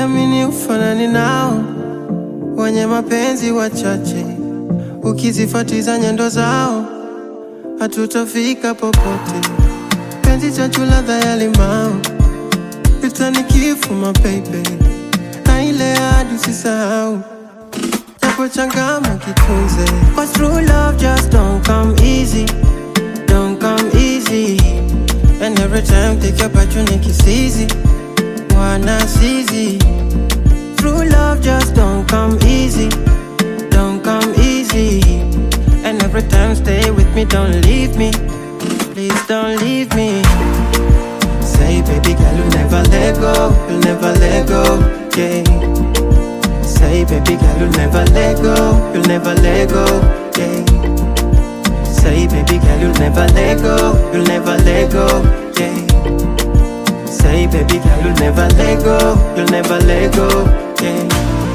siamini ufanani nao, wenye mapenzi wachache. Ukizifatiza nyendo zao, hatutafika popote. Penzi chachu ladha ya limao, litanikifu mababy, na ile hadi usisahau, japo changama kitunze. Cause true love just don't come easy, don't come easy. And every time take your opportunity easy, wanna seize. True love just don't come easy, don't come easy. And every time stay with me, don't leave me, please don't leave me. Say baby girl, you'll never let go, you'll never let go, yeah. Say baby girl, you'll never let go, you'll never let go, yeah. Say baby girl, you'll never let go, you'll never let go, yeah. Say baby girl, you'll never let go, you'll never let go, yeah.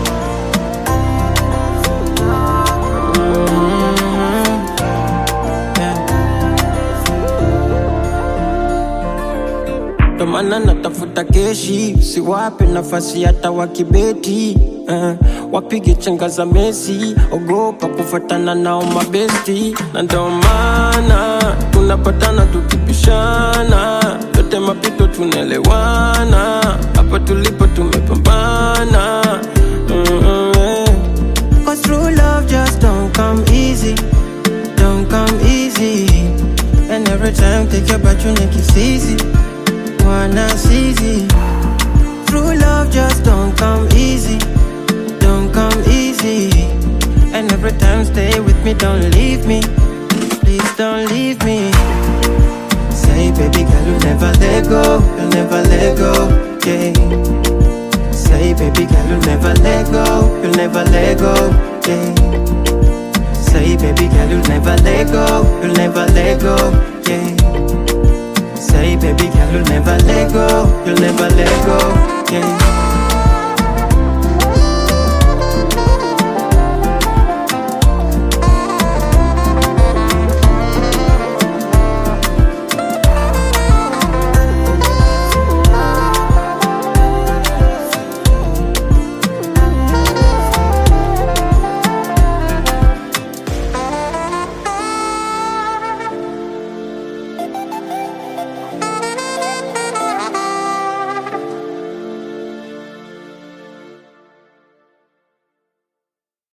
Domana natafuta keshi, usiwape nafasi hata wakibeti, wapige chenga za Messi, ogopa kufatana nao mabesti. Na ndo maana tunapatana tukipishana, yote mapito tunaelewana, hapa tulipo tumepambana. Cause true love just don't come easy, don't come easy. And every time take your opportunity easy, wanna seize. True love just don't come easy, don't come easy. And every time stay with me, don't leave me, please don't leave me. Say baby girl, you'll never let go, you'll never let go, yeah. Say baby girl, you'll never let go, you'll never let go, yeah. Say baby girl, you'll never let go, you'll never let go, yeah. Say baby girl, you'll never let go, you'll never let go, yeah.